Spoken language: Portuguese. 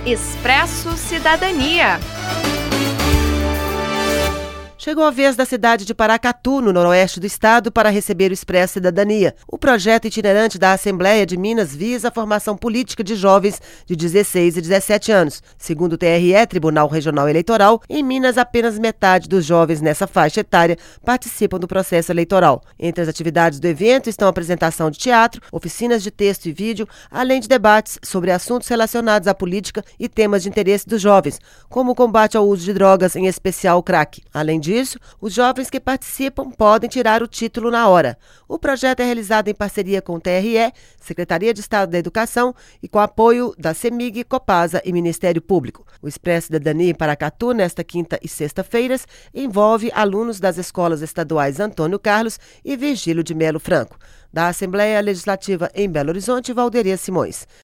Expresso Cidadania. Chegou a vez da cidade de Paracatu, no noroeste do estado, para receber o Expresso Cidadania. O projeto itinerante da Assembleia de Minas visa a formação política de jovens de 16 e 17 anos. Segundo o TRE, Tribunal Regional Eleitoral, em Minas apenas metade dos jovens nessa faixa etária participam do processo eleitoral. Entre as atividades do evento estão a apresentação de teatro, oficinas de texto e vídeo, além de debates sobre assuntos relacionados à política e temas de interesse dos jovens, como o combate ao uso de drogas, em especial o crack. Além disso, os jovens que participam podem tirar o título na hora. O projeto é realizado em parceria com o TRE, Secretaria de Estado da Educação e com apoio da CEMIG, Copasa e Ministério Público. O Expresso Cidadania em Paracatu, nesta quinta e sexta-feiras, envolve alunos das escolas estaduais Antônio Carlos e Virgílio de Melo Franco. Da Assembleia Legislativa em Belo Horizonte, Valderia Simões.